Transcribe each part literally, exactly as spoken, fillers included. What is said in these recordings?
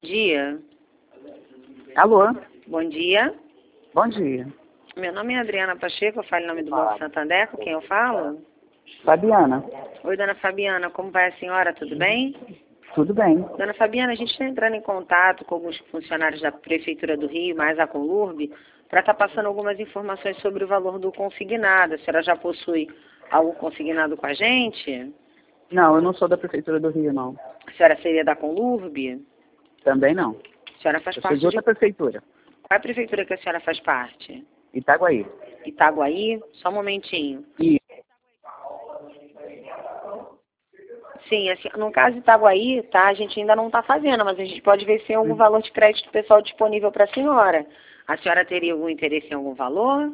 dia. Alô? Bom dia. Bom dia. Meu nome é Adriana Pacheco, eu falo em nome do Banco Santander, com quem eu falo? Fabiana. Oi, dona Fabiana, como vai a senhora? Tudo bem? Tudo bem. Dona Fabiana, a gente está entrando em contato com alguns funcionários da Prefeitura do Rio, mais a Conlurb, para estar passando algumas informações sobre o valor do consignado. A senhora já possui algo consignado com a gente? Não, eu não sou da Prefeitura do Rio, não. A senhora seria da Conlurb? Também não. A senhora faz Eu parte sou de outra de... prefeitura. Qual é a prefeitura que a senhora faz parte? Itaguaí. Itaguaí? Só um momentinho. E Sim, assim, no caso de Itaguaí, tá, a gente ainda não está fazendo, mas a gente pode ver se tem algum valor de crédito pessoal disponível para a senhora. A senhora teria algum interesse em algum valor?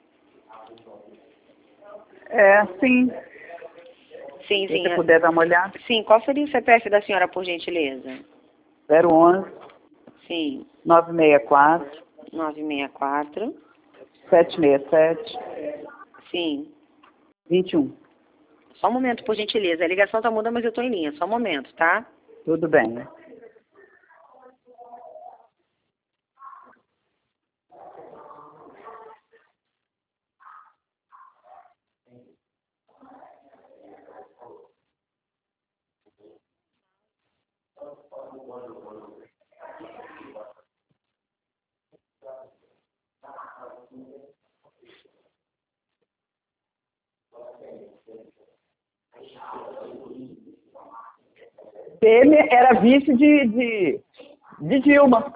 É, sim. Sim, Se sim. você é- puder dar uma olhada. Sim, qual seria o C P F da senhora, por gentileza? zero onze, Sim, nove seis quatro, nove seis quatro. sete seis sete, Sim. vinte e um. Só um momento, por gentileza. A ligação tá mudando, mas eu tô em linha. Só um momento, tá? Tudo bem. Temer era vice de, de, de Dilma.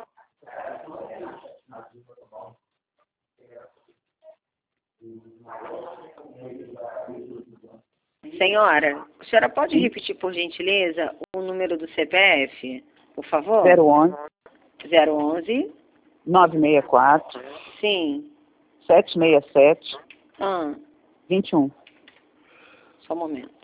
Senhora, a senhora pode repetir, por gentileza, o número do C P F, por favor? zero onze, zero onze. nove seis quatro, Sim. sete seis sete, Ah, vinte e um. só um momento.